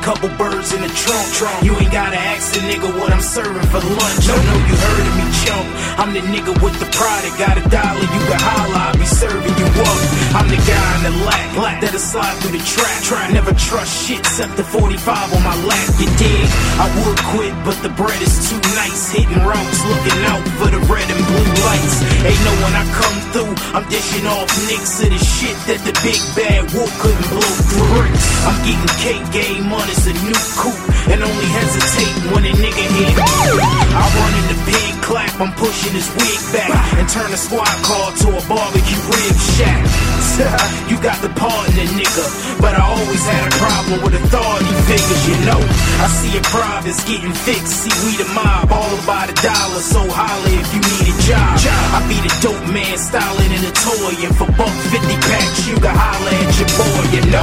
couple birds in the trunk. You ain't gotta ask the nigga what I'm serving for lunch. I know you heard of me, chump. I'm the nigga with the product. Got $1, you can holla, I'll be serving you up. I'm the guy in the lack that'll slide through the trap. Never trust shit except the 45 on my lap. You dig? I would quit, but the bread is too nice. Hitting routes, looking out for the red and blue lights. Ain't know when I come through, I'm dishing off nicks of the shit that the big bad wolf couldn't blow through. I'm getting cake game on as a new coupe, and only hesitate when a nigga hit. I run in the big clap, I'm pushing his wig back and turn a squad car to a barbecue rib shack. You got the partner, nigga, but I always had a problem with authority figures, you know. I see a province getting fixed, see we the mob, all about $1, so holla if you need a job. I be the dope man, styling in a toy, and for $1.50 packs, you can holla at your boy, you know.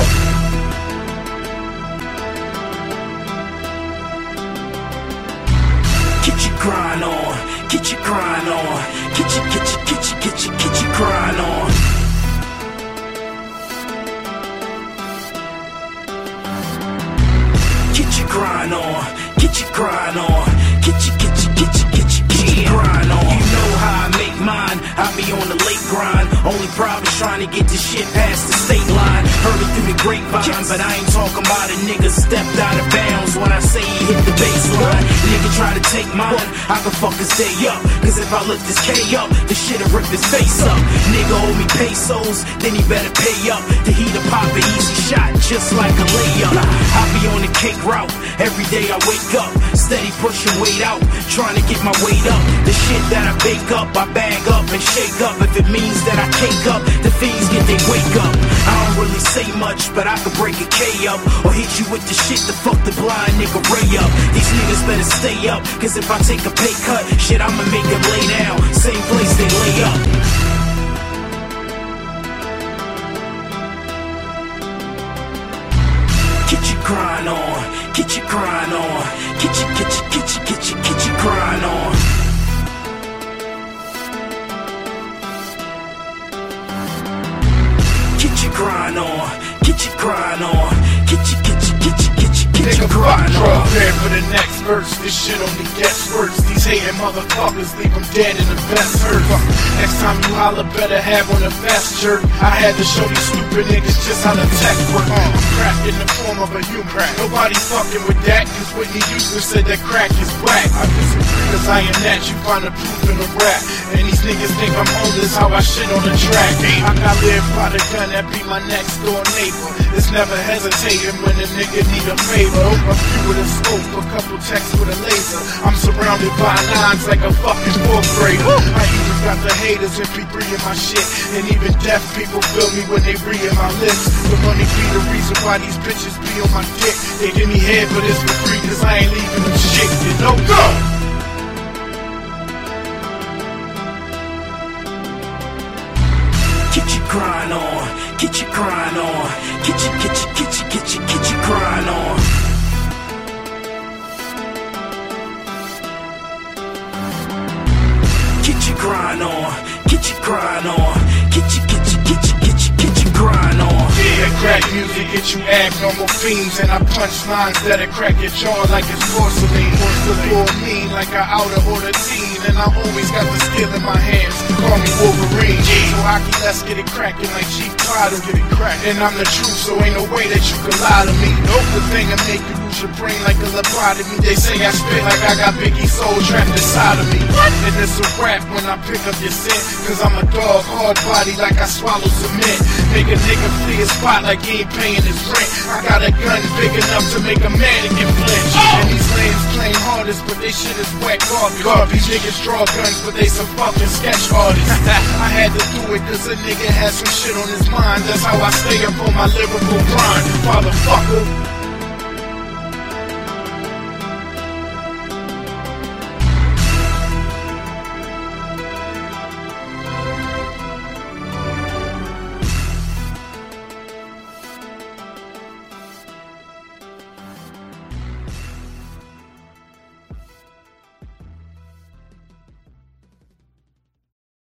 Get your grind on, get your grind on, get your grind on. Get your grind on, get your grind on, get your grind on. You know how I make mine, I be on the late grind. Only problem is trying to get this shit past the state line. Heard it through the grapevine, but I ain't talking about a nigga stepped out of bounds when I say he hit the baseline. Nigga try to take mine, I can fuck his day up, cause if I lift this K up, the shit'll rip his face up. Nigga owe me pesos, then he better pay up. The heater pop an easy shot, just like a layup. I be on the cake route, every day I wake up, steady pushing weight out, trying to get my weight up. The shit that I bake up, I bag up and shake up. If it means that I cake up, the fiends get they wake up. I don't really say much, but I could break a K up, or hit you with the shit to fuck the blind nigga Ray up. These niggas better stay up, cause if I take a pay cut, shit I'ma make them lay down, same place they lay up. Get your grind on, get your grind on, get your grind on. Get your grind on, get your grind on, get your grind on. Prepare for the next verse, this shit only gets worse. These hating motherfuckers leave them dead in the best hurt. Next time you holler, better have on a vest shirt. I had to show these stupid niggas just how the tech work. Crack in the form of a human. Nobody fucking with that, cause Whitney Houston said that crack is whack. I disagree, cause I am that, you find the proof in the rap. And these niggas think I'm homeless, how I shit on the track. I got live by the gun, that be my next door neighbor. It's never hesitating when a nigga need a favor. A few with a scope, a couple texts with a laser. I'm surrounded by nines like a fucking fourth grader. I even got the haters if he breathing my shit. And even deaf people feel me when they reading my lips. The money be the reason why these bitches be on my dick. They give me head but it's for free cause I ain't leaving them shit, you know. Go! Get your grind on, get your grind on, get your grind on. Get your grind on, get your grind on, get your grind on. Yeah, crack music get you abnormal fiends, and I punch lines that'll crack your jaw like it's porcelain. Full mean like I oughta order teen, and I always got the skill in my hands. Call me Wolverine. So hockey, let's get it crackin' like Chief Pride. Get it crack, and I'm the truth, so ain't no way that you can lie to me. Nope, the thing that make you lose your brain like a lobotomy. They say I spit like I got Biggie's soul trapped inside of me. What? And it's a rap when I pick up your scent, cause I'm a dog, hard body like I swallow cement. Make a nigga flee a spot like he ain't paying his rent. I got a gun big enough to make a mannequin flinch. And these lames claim hardest, but they shit is whack garbage. These niggas draw guns, but they some fucking sketch artists. I had to do it cause a nigga had some shit on his mind. That's how I stay up on my lyrical grind, motherfucker.